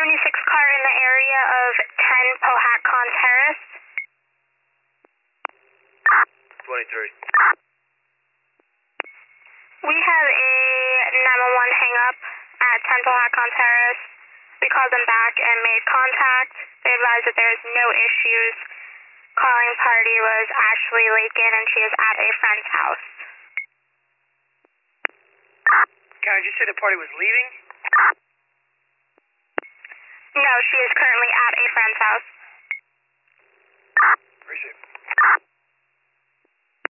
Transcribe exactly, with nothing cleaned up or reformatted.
seventy-six car in the area of ten Powhatan Terrace. twenty-three. We have a nine one one hang up at ten Powhatan Terrace. We called them back and made contact. They advised that there is no issues. Calling party was Ashley Lakin and she is at a friend's house. Karen, did you say the party was leaving? No, she is currently at a friend's house. Appreciate it.